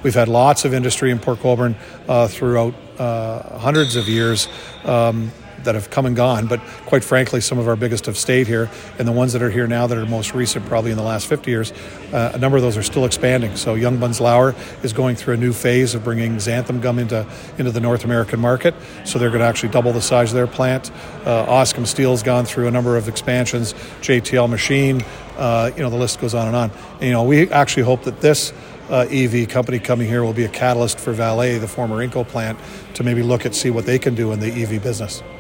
We've had lots of industry in Port Colborne throughout hundreds of years that have come and gone, but quite frankly, some of our biggest have stayed here, and the ones that are here now that are most recent, probably in the last 50 years, a number of those are still expanding. So Young Buns Lauer is going through a new phase of bringing xanthan gum into the North American market, so they're going to actually double the size of their plant. Oscom Steel's gone through a number of expansions, JTL Machine, the list goes on and on. And, we actually hope that this EV company coming here will be a catalyst for Vale, the former Inco plant, to maybe see what they can do in the EV business.